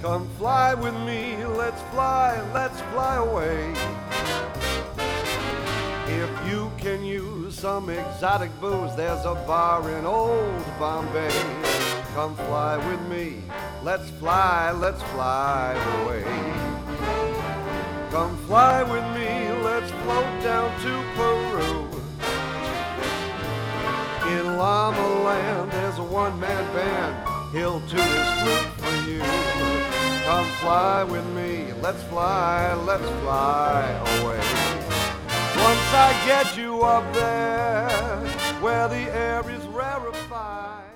Come fly with me, let's fly away. If you can use some exotic booze, there's a bar in old Bombay. Come fly with me, let's fly away. Come fly with me, let's float down to Peru. In Llama Land, there's a one-man band. He'll toot his flute for you. Come fly with me, let's fly away. Once I get you up there, where the air is rarefied.